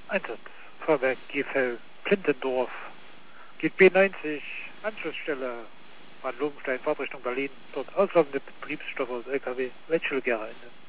Einsatzfahrwerk GV Plintendorf. Geht B90, Anschlussstelle Bad Lobenstein, Fahrtrichtung Berlin. Dort auslaufende Betriebsstoffe aus LKW. Welche Ende.